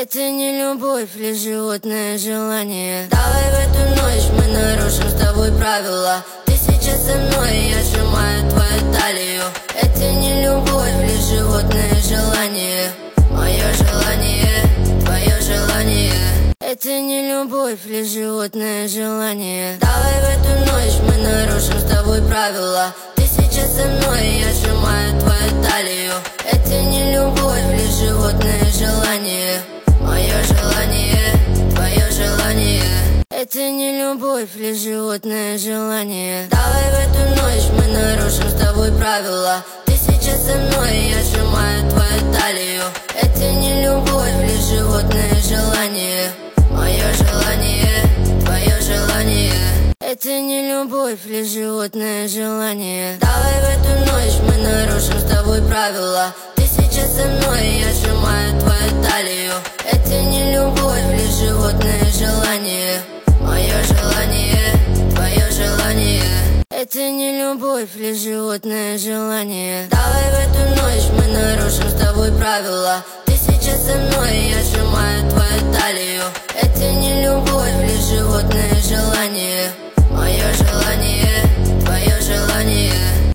Это не любовь, лишь животное желание. Давай в эту ночь мы нарушим с тобой правила. Ты сейчас со мной, и я сжимаю твою талию. Это не любовь, лишь животное желание. Мое желание, твое желание. Это не любовь, лишь животное желание. Давай в эту ночь мы нарушим с тобой правила. Ты сейчас со мной, и я сжимаю твою талию. Это не любовь, лишь животное желание. Мое желание, твое желание. Это не любовь, лишь животное желание. Давай в эту ночь мы нарушим с тобой правила. Ты сейчас со мной, и я сжимаю твою талию. Это не любовь, лишь животное желание. Мое желание, твое желание. Это не любовь, лишь животное желание. Давай в эту ночь мы нарушим с тобой правила. Ты сейчас со мной, и я сжимаю твою талию. Это не любовь, лишь животное желание. Мое желание, твое желание. Это не любовь, лишь животное желание. Давай в эту ночь мы нарушим с тобой правила. Ты сейчас со мной, и я сжимаю твою талию. Это не любовь, лишь животное